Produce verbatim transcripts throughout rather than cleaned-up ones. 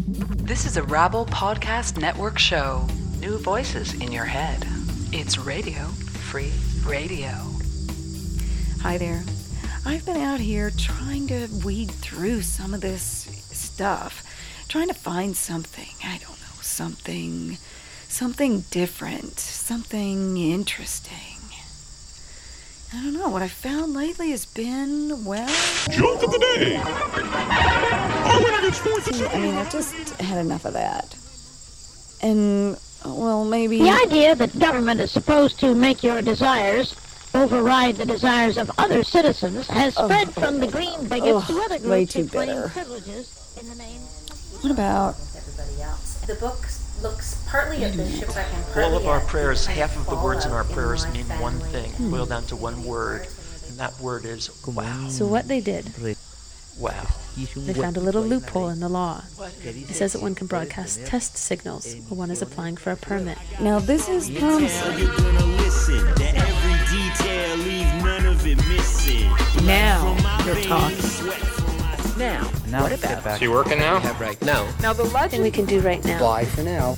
This is a Rabble Podcast Network show. New voices in your head. It's Radio Free Radio. Hi there. I've been out here trying to weed through some of this stuff. Trying to find something, I don't know, something, something different, something interesting. I don't know, what I found lately has been, well... Joke of the day! Oh, when I get sports... I mean, I've just had enough of that. And, well, maybe... The idea that government is supposed to make your desires override the desires of other citizens has oh, spread from the green bigots oh, to other groups way too who claim bitter. privileges in the name... What about... Everybody else. The book looks partly at the shipwreck and partly All of our at prayers, the half of the words in our fallout prayers in my mean one family. thing, Hmm. boil down to one word, and that word is wow. So what they did, Wow. they found a little loophole in the law. It says that one can broadcast test signals while one is applying for a permit. Now, this is promising. You're gonna listen, that every detail, leave none of it missing. Now you're talking. Now, Now what let's get about back. Is he working now? have right now? Now the legend we can do right now. Bye for now.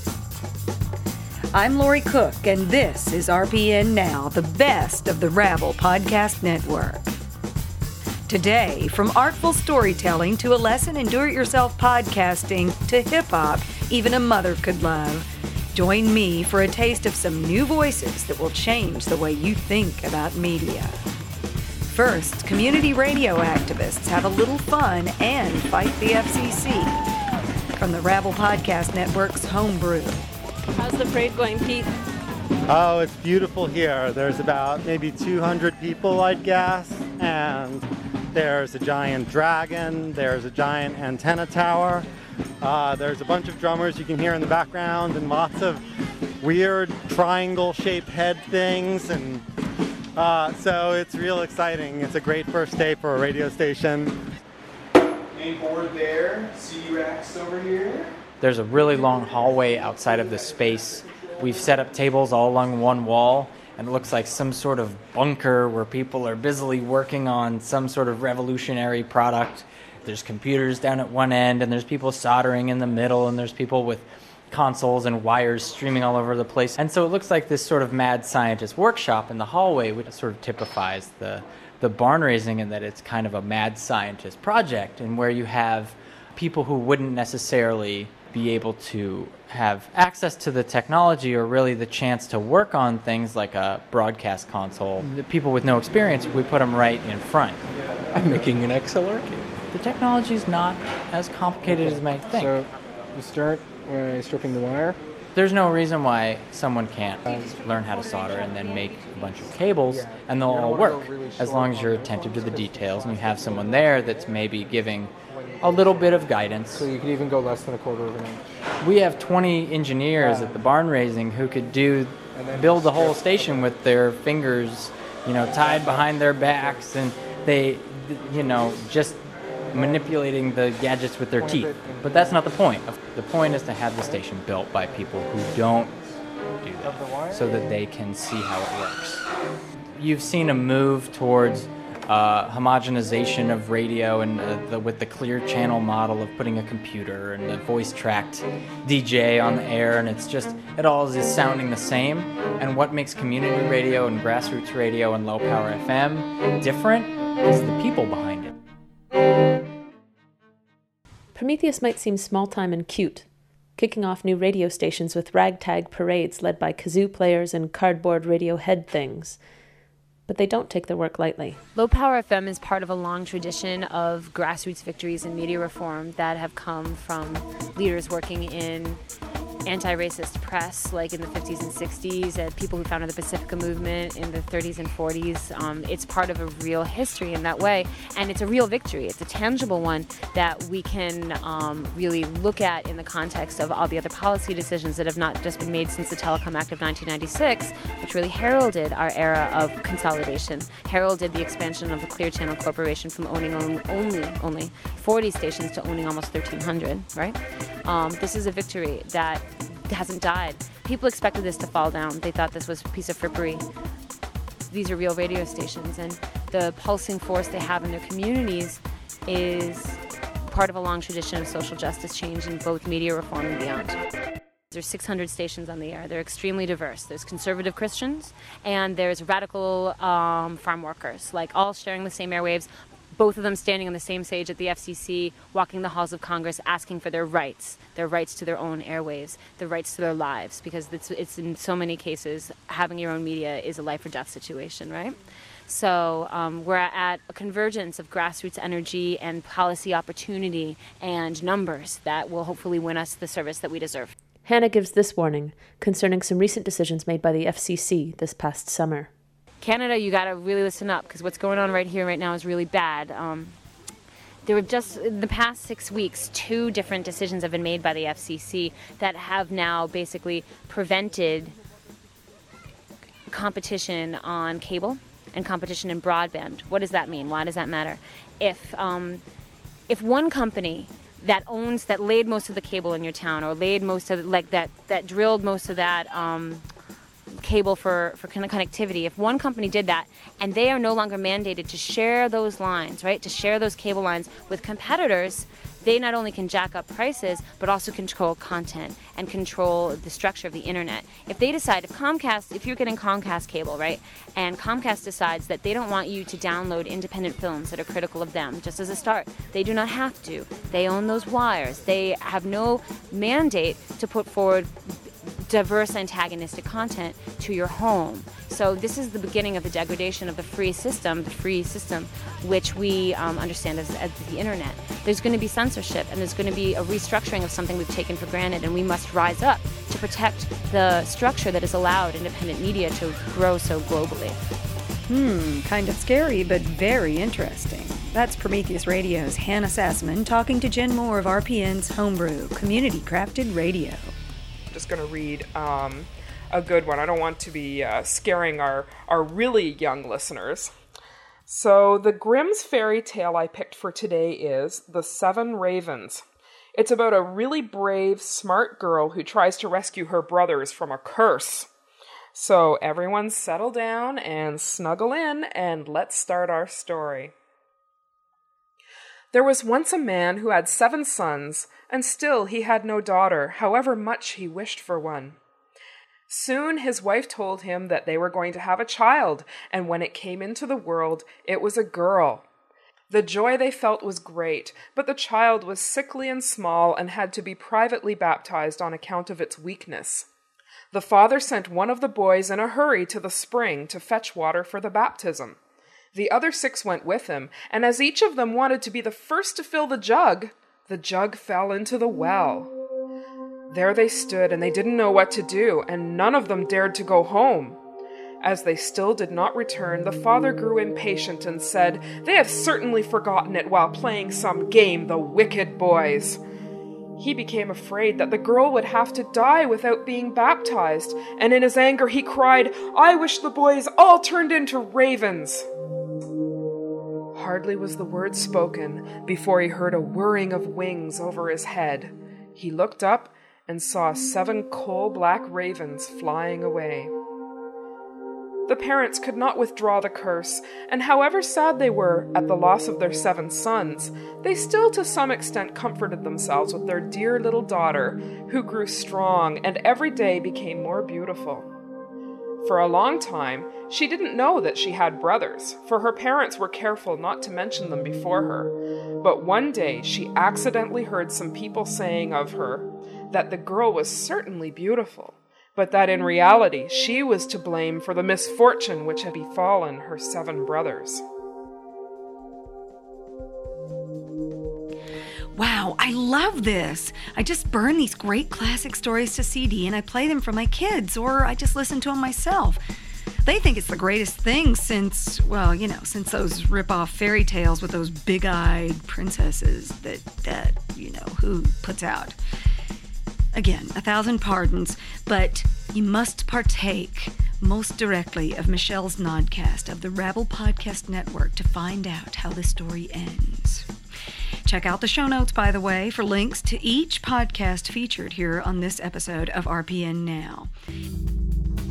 I'm Lori Cook, and this is R P N Now, the best of the Rabble Podcast Network. Today, from artful storytelling to a lesson in do-it-yourself podcasting to hip-hop even a mother could love, join me for a taste of some new voices that will change the way you think about media. First, community radio activists have a little fun and fight the F C C. From the Rabble Podcast Network's Homebrew. How's the parade going, Pete? Oh, it's beautiful here. There's about maybe two hundred people, I'd guess, and there's a giant dragon, there's a giant antenna tower, uh, there's a bunch of drummers you can hear in the background, and lots of weird triangle-shaped head things, and uh, so it's real exciting. It's a great first day for a radio station. Main board there, C D racks over here. There's a really long hallway outside of the space. We've set up tables all along one wall, and it looks like some sort of bunker where people are busily working on some sort of revolutionary product. There's computers down at one end, and there's people soldering in the middle, and there's people with consoles and wires streaming all over the place. And so it looks like this sort of mad scientist workshop in the hallway, which sort of typifies the, the barn raising in that it's kind of a mad scientist project, and where you have people who wouldn't necessarily be able to have access to the technology or really the chance to work on things like a broadcast console. The people with no experience, we put them right in front. I'm making an X L R cable. The technology is not as complicated as you might think. So you start by stripping the wire. There's no reason why someone can't learn how to solder and then make a bunch of cables and they'll all work, as long as you're attentive to the details and you have someone there that's maybe giving a little bit of guidance. So you could even go less than a quarter of an inch. We have twenty engineers at the barn raising who could do build the whole station with their fingers, you know, tied behind their backs, and they, you know, just manipulating the gadgets with their teeth. But that's not the point. The point is to have the station built by people who don't do that, so that they can see how it works. You've seen a move towards uh, homogenization of radio, and uh, the, with the clear channel model of putting a computer and a voice-tracked D J on the air, and it's just, it all is sounding the same. And what makes community radio and grassroots radio and low-power F M different is the people behind it. Prometheus might seem small-time and cute, kicking off new radio stations with ragtag parades led by kazoo players and cardboard radio head things. But they don't take their work lightly. Low Power F M is part of a long tradition of grassroots victories in media reform that have come from leaders working in anti-racist press, like in the fifties and sixties, and people who founded the Pacifica movement in the thirties and forties. Um, it's part of a real history in that way, and it's a real victory. It's a tangible one that we can um, really look at in the context of all the other policy decisions that have not just been made since the Telecom Act of nineteen ninety-six, which really heralded our era of consolidation, heralded the expansion of the Clear Channel Corporation from owning only, only forty stations to owning almost thirteen hundred, right? Um, this is a victory that hasn't died. People expected this to fall down. They thought this was a piece of frippery. These are real radio stations, and the pulsing force they have in their communities is part of a long tradition of social justice change in both media reform and beyond. There's six hundred stations on the air. They're extremely diverse. There's conservative Christians and there's radical um, farm workers, like all sharing the same airwaves, both of them standing on the same stage at the F C C, walking the halls of Congress, asking for their rights, their rights to their own airwaves, their rights to their lives, because it's, it's in so many cases, having your own media is a life or death situation, right? So um, we're at a convergence of grassroots energy and policy opportunity and numbers that will hopefully win us the service that we deserve. Hannah gives this warning concerning some recent decisions made by the F C C this past summer. Canada, you got to really listen up, because what's going on right here, right now, is really bad. Um, there were just, in the past six weeks, two different decisions have been made by the F C C that have now basically prevented competition on cable and competition in broadband. What does that mean? Why does that matter? If um, if one company that owns, that laid most of the cable in your town, or laid most of, like that, that drilled most of that um, cable for, for connectivity, if one company did that and they are no longer mandated to share those lines, right, to share those cable lines with competitors, they not only can jack up prices, but also control content and control the structure of the internet. If they decide, if Comcast, if you're getting Comcast cable, right, and Comcast decides that they don't want you to download independent films that are critical of them, just as a start, they do not have to. They own those wires. They have no mandate to put forward diverse antagonistic content to your home. So this is the beginning of the degradation of the free system, the free system, which we um, understand as, as the internet. There's going to be censorship, and there's going to be a restructuring of something we've taken for granted, and we must rise up to protect the structure that has allowed independent media to grow so globally. Hmm, kind of scary, but very interesting. That's Prometheus Radio's Hannah Sassman talking to Jen Moore of R P N's Homebrew, Community Crafted Radio. Just going to read um, a good one. I don't want to be uh, scaring our, our really young listeners. So the Grimm's fairy tale I picked for today is The Seven Ravens. It's about a really brave, smart girl who tries to rescue her brothers from a curse. So everyone settle down and snuggle in, and let's start our story. There was once a man who had seven sons, and still he had no daughter, however much he wished for one. Soon his wife told him that they were going to have a child, and when it came into the world, it was a girl. The joy they felt was great, but the child was sickly and small and had to be privately baptized on account of its weakness. The father sent one of the boys in a hurry to the spring to fetch water for the baptism. The other six went with him, and as each of them wanted to be the first to fill the jug, the jug fell into the well. There they stood, and they didn't know what to do, and none of them dared to go home. As they still did not return, the father grew impatient and said, "They have certainly forgotten it while playing some game, the wicked boys." He became afraid that the girl would have to die without being baptized, and in his anger he cried, "I wish the boys all turned into ravens." Hardly was the word spoken before he heard a whirring of wings over his head. He looked up and saw seven coal-black ravens flying away. The parents could not withdraw the curse, and however sad they were at the loss of their seven sons, they still to some extent comforted themselves with their dear little daughter, who grew strong and every day became more beautiful. For a long time, she didn't know that she had brothers, for her parents were careful not to mention them before her. But one day she accidentally heard some people saying of her that the girl was certainly beautiful, but that in reality she was to blame for the misfortune which had befallen her seven brothers. Wow, I love this. I just burn these great classic stories to C D and I play them for my kids, or I just listen to them myself. They think it's the greatest thing since, well, you know, since those rip-off fairy tales with those big-eyed princesses that, that, you know, who puts out. Again, a thousand pardons, but you must partake most directly of Michelle's Nodcast of the Rabble Podcast Network to find out how the story ends. Check out the show notes, by the way, for links to each podcast featured here on this episode of R P N Now.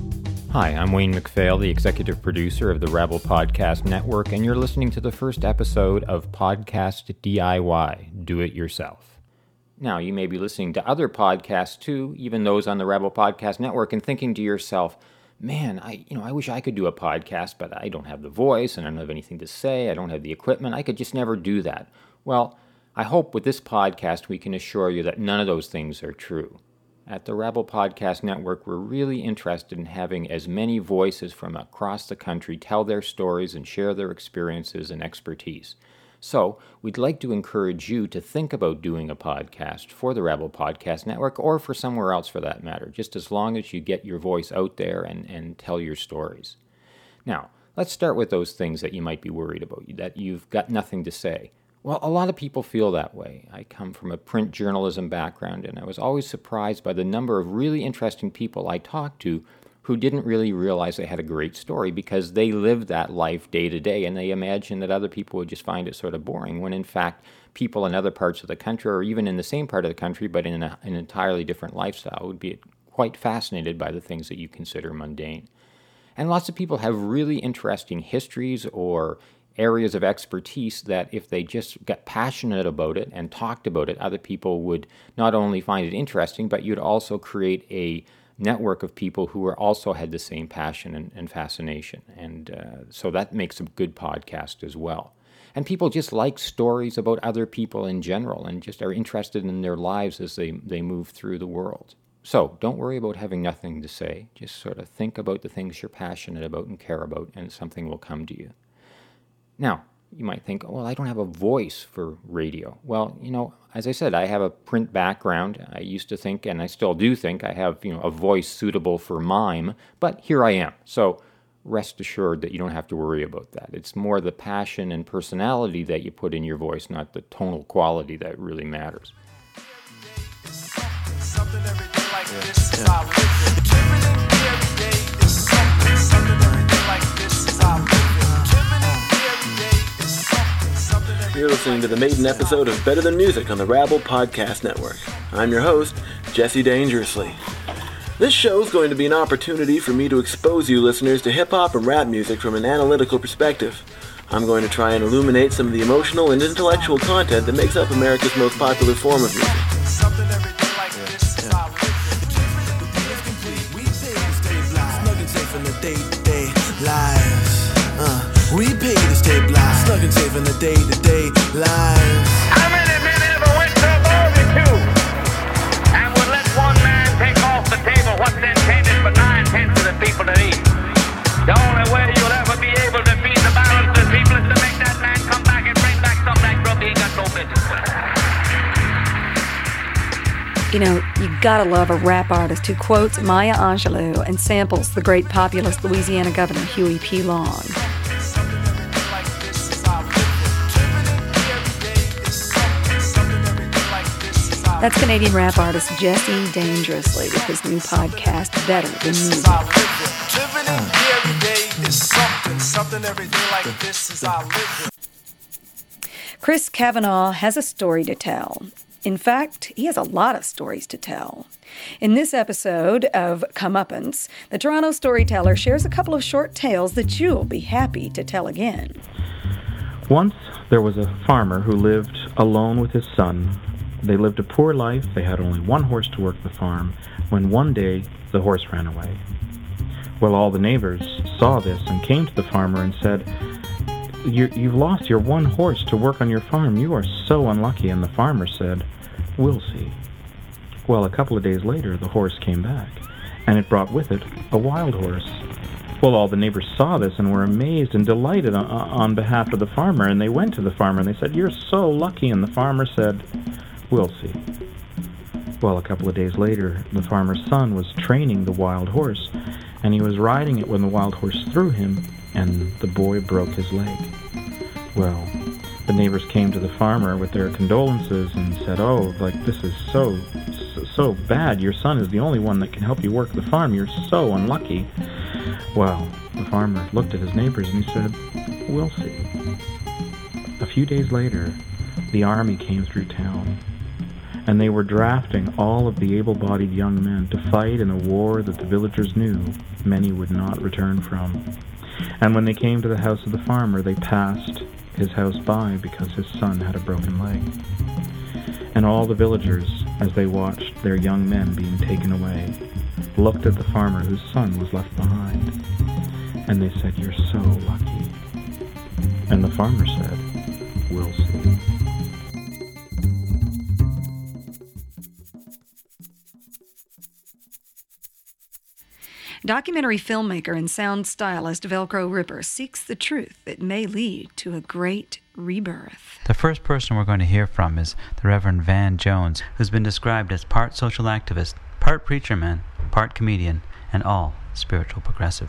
Hi, I'm Wayne McPhail, the executive producer of the Rabble Podcast Network, and you're listening to the first episode of Podcast D I Y, Do It Yourself. Now, you may be listening to other podcasts too, even those on the Rabble Podcast Network, and thinking to yourself, man, I you know, I wish I could do a podcast, but I don't have the voice, and I don't have anything to say, I don't have the equipment, I could just never do that. Well, I hope with this podcast we can assure you that none of those things are true. At the Rabble Podcast Network, we're really interested in having as many voices from across the country tell their stories and share their experiences and expertise. So, we'd like to encourage you to think about doing a podcast for the Rabble Podcast Network, or for somewhere else for that matter, just as long as you get your voice out there and, and tell your stories. Now, let's start with those things that you might be worried about, that you've got nothing to say. Well, a lot of people feel that way. I come from a print journalism background, and I was always surprised by the number of really interesting people I talked to who didn't really realize they had a great story because they lived that life day to day, and they imagined that other people would just find it sort of boring, when in fact, people in other parts of the country, or even in the same part of the country, but in a, an entirely different lifestyle, would be quite fascinated by the things that you consider mundane. And lots of people have really interesting histories or areas of expertise that if they just got passionate about it and talked about it, other people would not only find it interesting, but you'd also create a network of people who are also had the same passion and, and fascination. And uh, so that makes a good podcast as well. And people just like stories about other people in general and just are interested in their lives as they, they move through the world. So don't worry about having nothing to say. Just sort of think about the things you're passionate about and care about, and something will come to you. Now, you might think, well, I don't have a voice for radio. Well, you know, as I said, I have a print background. I used to think, and I still do think, I have, you know, a voice suitable for mime, but here I am. So rest assured that you don't have to worry about that. It's more the passion and personality that you put in your voice, not the tonal quality, that really matters. You're listening to the maiden episode of Better Than Music on the Rabble Podcast Network. I'm your host, Jesse Dangerously. This show is going to be an opportunity for me to expose you listeners to hip-hop and rap music from an analytical perspective. I'm going to try and illuminate some of the emotional and intellectual content that makes up America's most popular form of music. We pay to stay blind, snug and safe in the day-to-day lives. How many men ever went to a barbecue and would let one man take off the table what's intended for nine-tenths of the people to eat? The only way you'll ever be able to feed the balance of the people is to make that man come back and bring back some of that grub he ain't got no business with. You know, you gotta love a rap artist who quotes Maya Angelou and samples the great populist Louisiana Governor Huey P. Long. That's Canadian rap artist Jesse Dangerously with his new podcast, Better Than Music. Chris Kavanagh has a story to tell. In fact, he has a lot of stories to tell. In this episode of Comeuppance, the Toronto storyteller shares a couple of short tales that you'll be happy to tell again. Once there was a farmer who lived alone with his son. They lived a poor life. They had only one horse to work the farm, when one day the horse ran away. Well, all the neighbors saw this and came to the farmer and said, you, you've lost your one horse to work on your farm. You are so unlucky. And the farmer said, we'll see. Well, a couple of days later, the horse came back, and it brought with it a wild horse. Well, all the neighbors saw this and were amazed and delighted on, on behalf of the farmer, and they went to the farmer and they said, you're so lucky. And the farmer said, we'll see. Well, a couple of days later, the farmer's son was training the wild horse, and he was riding it when the wild horse threw him, and the boy broke his leg. Well, the neighbors came to the farmer with their condolences and said, oh, like, this is so, so, so bad. Your son is the only one that can help you work the farm. You're so unlucky. Well, the farmer looked at his neighbors and he said, we'll see. A few days later, the army came through town, and they were drafting all of the able-bodied young men to fight in a war that the villagers knew many would not return from. And when they came to the house of the farmer, they passed his house by because his son had a broken leg. And all the villagers, as they watched their young men being taken away, looked at the farmer whose son was left behind, and they said, "You're so lucky." And the farmer said, "We'll see." Documentary filmmaker and sound stylist Velcro Ripper seeks the truth that may lead to a great rebirth. The first person we're going to hear from is the Reverend Van Jones, who's been described as part social activist, part preacher man, part comedian, and all spiritual progressive.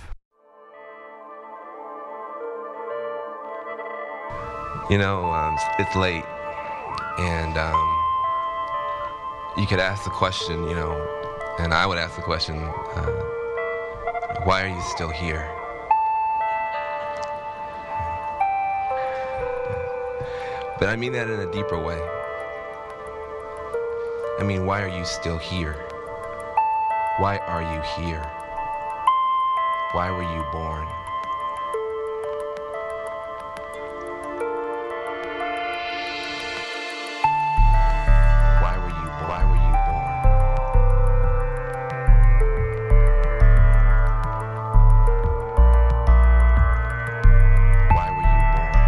You know, um, it's late, and um, you could ask the question, you know, and I would ask the question, uh, why are you still here? But I mean that in a deeper way. I mean, why are you still here? Why are you here? Why were you born? Why were you born? Why were you born? Why were you born?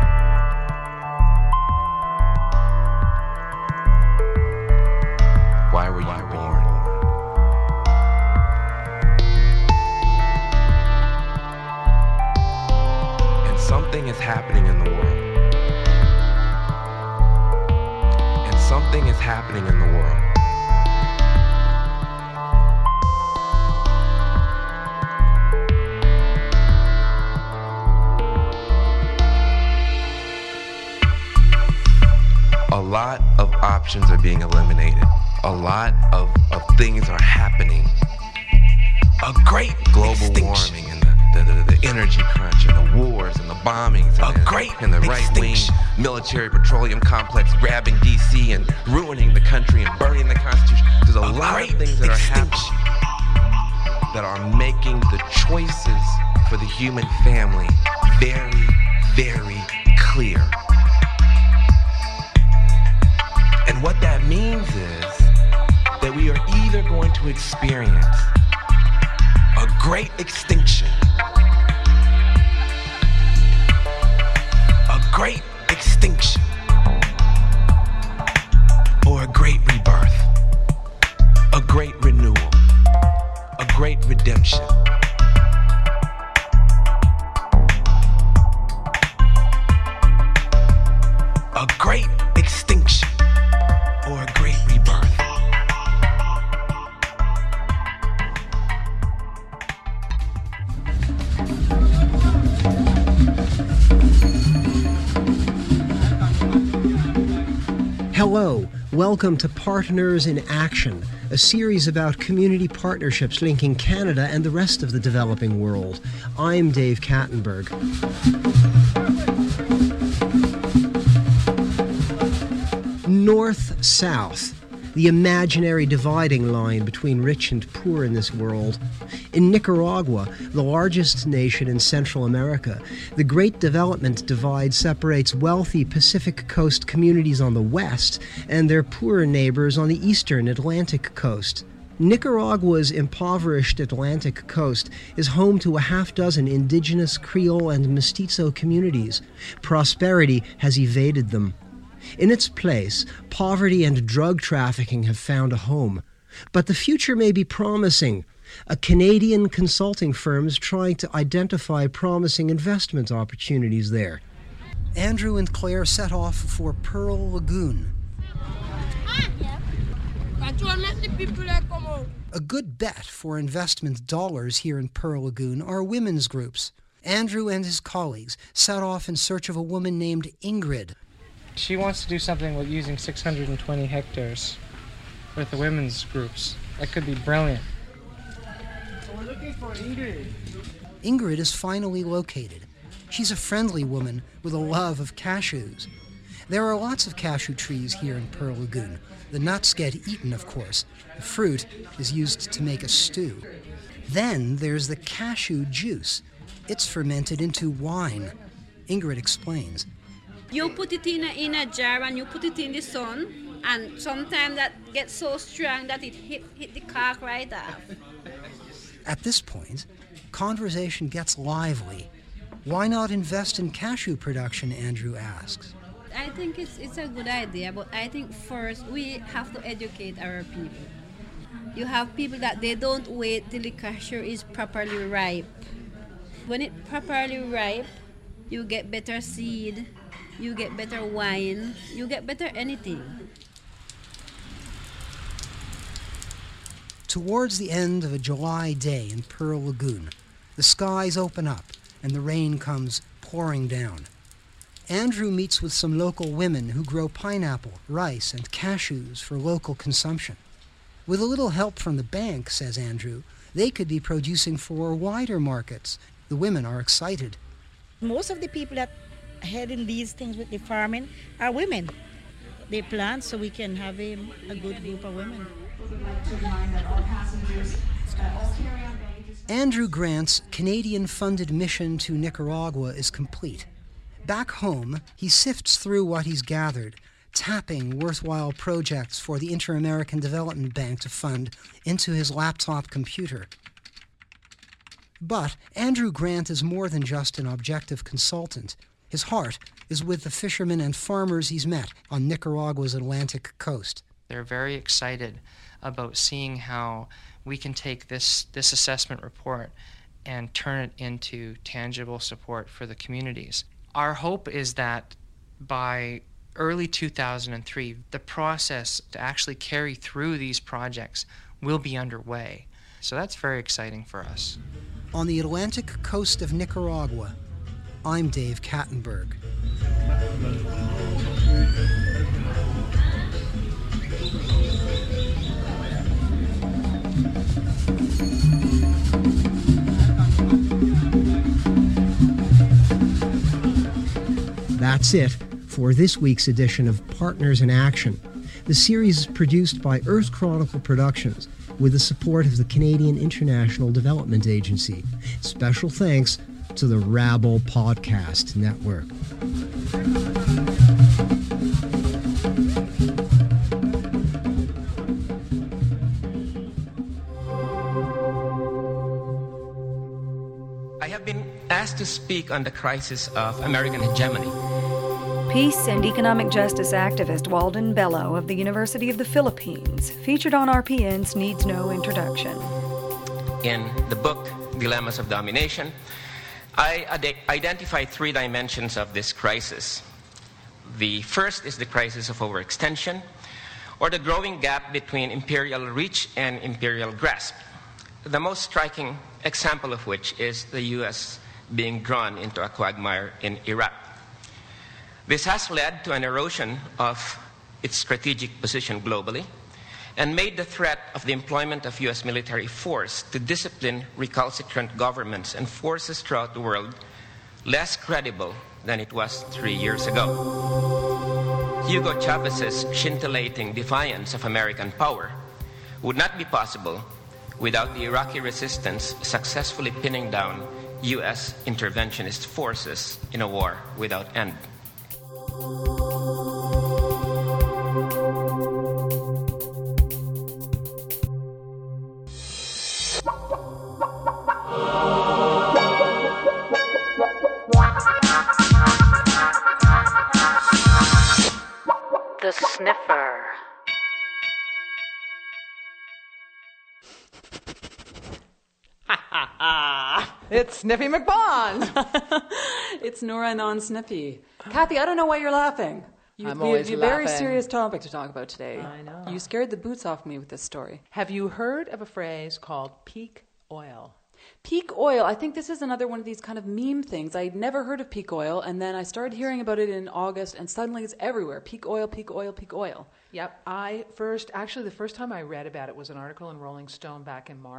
Why were you born? And something is happening in the world. And something is happening in the world. A lot of options are being eliminated. A lot of, of things are happening. A great global extinction. Warming and the, the, the, the energy crunch and the wars and the bombings and, a great and the right-wing military petroleum complex grabbing D C and ruining the country and burning the Constitution. There's a, a lot of things that extinction. are happening that are making the choices for the human family very, very clear. And what that means is that we are either going to experience a great extinction, a great extinction, or a great rebirth, a great renewal, a great redemption. A great extinction or a great rebirth. Hello, welcome to Partners in Action, a series about community partnerships linking Canada and the rest of the developing world. I'm Dave Kattenberg. North-south, the imaginary dividing line between rich and poor in this world. In Nicaragua, the largest nation in Central America, the Great Development Divide separates wealthy Pacific Coast communities on the west and their poorer neighbors on the eastern Atlantic coast. Nicaragua's impoverished Atlantic coast is home to a half dozen indigenous Creole and Mestizo communities. Prosperity has evaded them. In its place, poverty and drug trafficking have found a home. But the future may be promising. A Canadian consulting firm is trying to identify promising investment opportunities there. Andrew and Claire set off for Pearl Lagoon. A good bet for investment dollars here in Pearl Lagoon are women's groups. Andrew and his colleagues set off in search of a woman named Ingrid. She wants to do something with using six hundred twenty hectares with the women's groups. That could be brilliant. So we're looking for Ingrid. Ingrid is finally located. She's a friendly woman with a love of cashews. There are lots of cashew trees here in Pearl Lagoon. The nuts get eaten, of course. The fruit is used to make a stew. Then there's the cashew juice. It's fermented into wine. Ingrid explains. You put it in a, in a jar and you put it in the sun, and sometimes that gets so strong that it hit, hit the cork right off. At this point, conversation gets lively. Why not invest in cashew production, Andrew asks. I think it's, it's a good idea, but I think first we have to educate our people. You have people that they don't wait till the cashew is properly ripe. When it's properly ripe, you get better seed, you get better wine, you get better anything. Towards the end of a July day in Pearl Lagoon, the skies open up and the rain comes pouring down. Andrew meets with some local women who grow pineapple, rice, and cashews for local consumption. With a little help from the bank, says Andrew, they could be producing for wider markets. The women are excited. Most of the people that head in these things with the farming are women. They plant so we can have a, a good group of women. Andrew Grant's Canadian-funded mission to Nicaragua is complete. Back home, he sifts through what he's gathered, tapping worthwhile projects for the Inter-American Development Bank to fund into his laptop computer. But Andrew Grant is more than just an objective consultant. His heart is with the fishermen and farmers he's met on Nicaragua's Atlantic coast. They're very excited about seeing how we can take this, this assessment report and turn it into tangible support for the communities. Our hope is that by early two thousand three, the process to actually carry through these projects will be underway. So that's very exciting for us. On the Atlantic coast of Nicaragua, I'm Dave Kattenberg. That's it for this week's edition of Partners in Action. The series is produced by Earth Chronicle Productions with the support of the Canadian International Development Agency. Special thanks to the Rabble Podcast Network. I have been asked to speak on the crisis of American hegemony. Peace and economic justice activist Walden Bello of the University of the Philippines, featured on R P N's Needs No Introduction. In the book, Dilemmas of Domination, I ad- identify three dimensions of this crisis. The first is the crisis of overextension, or the growing gap between imperial reach and imperial grasp. The most striking example of which is the U S being drawn into a quagmire in Iraq. This has led to an erosion of its strategic position globally and made the threat of the employment of U S military force to discipline recalcitrant governments and forces throughout the world less credible than it was three years ago. Hugo Chavez's scintillating defiance of American power would not be possible without the Iraqi resistance successfully pinning down U S interventionist forces in a war without end. The Sniffer. It's Snippy McBond. It's Nora non-Snippy. Kathy, I don't know why you're laughing. You, I'm you, always you have a very serious topic to talk about today. I know. You scared the boots off me with this story. Have you heard of a phrase called peak oil? Peak oil. I think this is another one of these kind of meme things. I'd never heard of peak oil, and then I started hearing about it in August, and suddenly it's everywhere. Peak oil, peak oil, peak oil. Yep. I first, actually, the first time I read about it was an article in Rolling Stone back in March,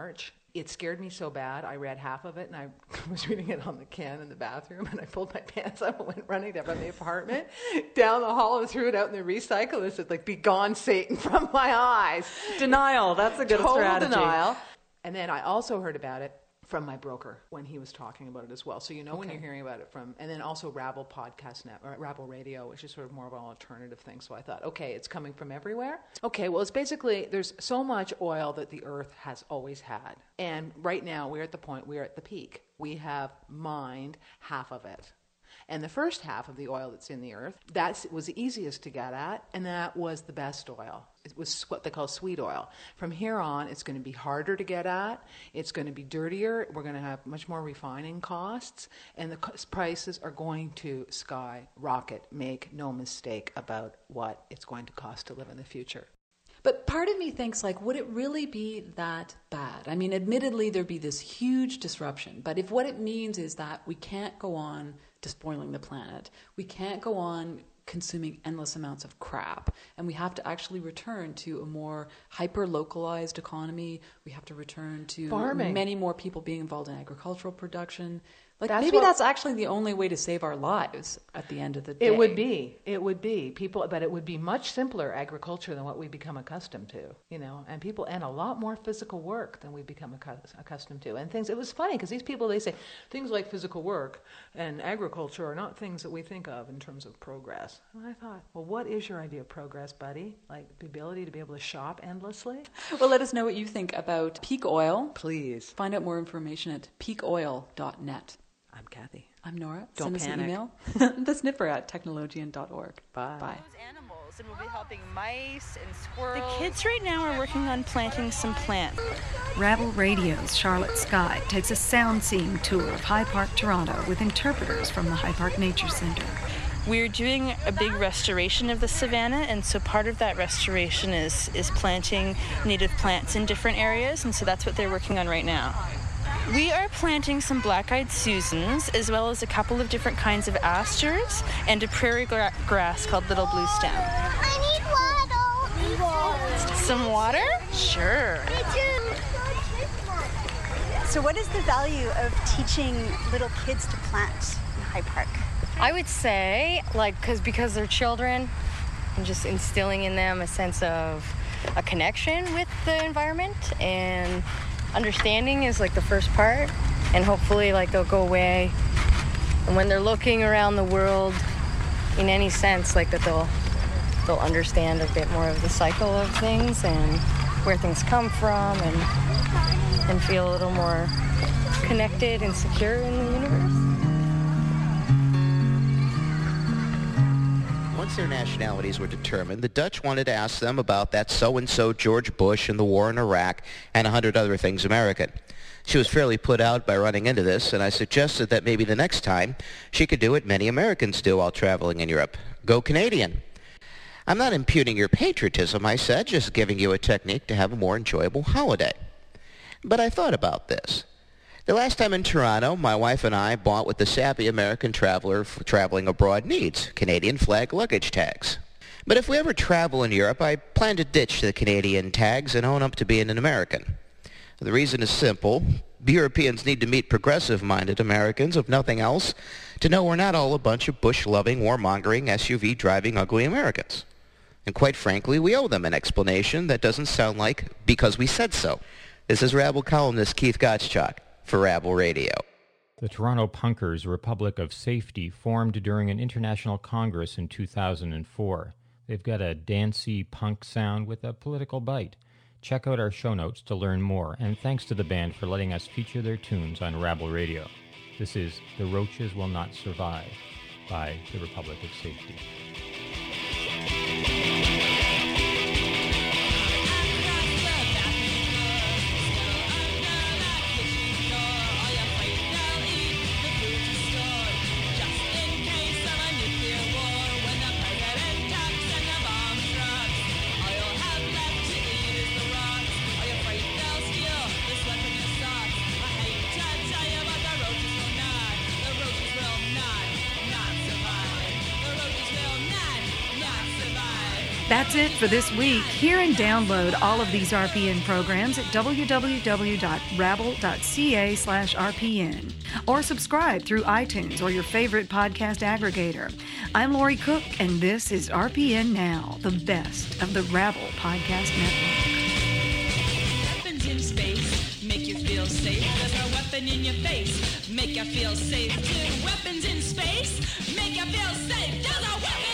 It scared me so bad, I read half of it, and I was reading it on the can in the bathroom, and I pulled my pants up and went running down from the apartment, down the hall, and threw it out in the recycle. It said, like, "Be gone, Satan, from my eyes." Denial, that's a good Total strategy. denial. And then I also heard about it from my broker when he was talking about it as well. So you know when Okay. you're hearing about it from, and then also Rabble Podcast Net, or Rabble Radio, which is sort of more of an alternative thing. So I thought, okay, it's coming from everywhere. Okay, well, it's basically, there's so much oil that the earth has always had. And right now we're at the point, we're at the peak. We have mined half of it. And the first half of the oil that's in the earth, that was the easiest to get at, and that was the best oil. It was what they call sweet oil. From here on, it's going to be harder to get at. It's going to be dirtier. We're going to have much more refining costs, and the prices are going to skyrocket. Make no mistake about what it's going to cost to live in the future. But part of me thinks, like, would it really be that bad? I mean, admittedly, there'd be this huge disruption. But if what it means is that we can't go on despoiling the planet, we can't go on consuming endless amounts of crap, and we have to actually return to a more hyper-localized economy, we have to return to Farming. many more people being involved in agricultural production. Like, That's maybe what- that's actually the only way to save our lives at the end of the day. It would be. It would be. People, but it would be much simpler agriculture than what we become accustomed to, you know, and people, and a lot more physical work than we become accu- accustomed to. And things, it was funny because these people, they say things like physical work and agriculture are not things that we think of in terms of progress. And I thought, well, what is your idea of progress, buddy? Like the ability to be able to shop endlessly? Well, let us know what you think about peak oil. Please. Find out more information at peak oil dot net. I'm Kathy. I'm Nora. Don't Send panic. us an email. The Sniffer at technologian dot org. Bye. Bye. Animals, and we'll be helping mice and squirrels. The kids right now are working on planting some plants. Rabble Radio's Charlotte Scott takes a sound-seeing tour of High Park, Toronto, with interpreters from the High Park Nature Centre. We're doing a big restoration of the savanna, and so part of that restoration is, is planting native plants in different areas, and so that's what they're working on right now. We are planting some black-eyed Susans, as well as a couple of different kinds of asters, and a prairie gra- grass called Little Blue Stem. I need water. Some water? Sure. So what is the value of teaching little kids to plant in High Park? I would say, like, cause, because they're children, and just instilling in them a sense of a connection with the environment, and understanding is like the first part, and hopefully like they'll go away, and when they're looking around the world in any sense, like that they'll they'll understand a bit more of the cycle of things and where things come from, and and feel a little more connected and secure in the universe. Once their nationalities were determined, the Dutch wanted to ask them about that so-and-so George Bush and the war in Iraq and a hundred other things American. She was fairly put out by running into this, and I suggested that maybe the next time she could do what many Americans do while traveling in Europe. Go Canadian. I'm not impugning your patriotism, I said, just giving you a technique to have a more enjoyable holiday. But I thought about this. The last time in Toronto, my wife and I bought what the savvy American traveler for traveling abroad needs, Canadian flag luggage tags. But if we ever travel in Europe, I plan to ditch the Canadian tags and own up to being an American. The reason is simple. Europeans need to meet progressive-minded Americans, if nothing else, to know we're not all a bunch of bush-loving, warmongering, S U V-driving, ugly Americans. And quite frankly, we owe them an explanation that doesn't sound like because we said so. This is Rabble columnist Keith Gottschalk for Rabble Radio. The Toronto Punkers Republic of Safety formed during an international congress in two thousand four. They've got a dancey punk sound with a political bite. Check out our show notes to learn more, and thanks to the band for letting us feature their tunes on Rabble Radio. This is The Roaches Will Not Survive by the Republic of Safety. Survive. That's it for this week. Hear and download all of these R P N programs at w w w dot rabble dot c a slash R P N or subscribe through iTunes or your favorite podcast aggregator. I'm Lori Cook, and this is R P N Now, the best of the Rabble Podcast Network. Weapons in space make you feel safe. There's a weapon in your face, make you feel safe too. Weapons in space make you feel safe. There's a weapon